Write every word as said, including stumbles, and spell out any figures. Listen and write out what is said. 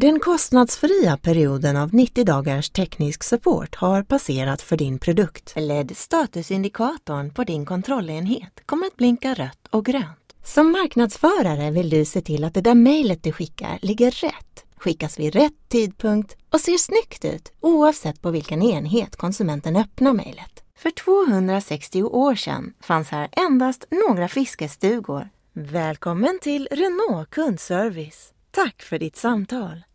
Den kostnadsfria perioden av nittio dagars teknisk support har passerat för din produkt. L E D-statusindikatorn på din kontrollenhet kommer att blinka rött och grönt. Som marknadsförare vill du se till att det där mejlet du skickar ligger rätt, skickas vid rätt tidpunkt och ser snyggt ut oavsett på vilken enhet konsumenten öppnar mejlet. För tvåhundrasextio år sedan fanns här endast några fiskestugor. Välkommen till Renault kundservice. Tack för ditt samtal.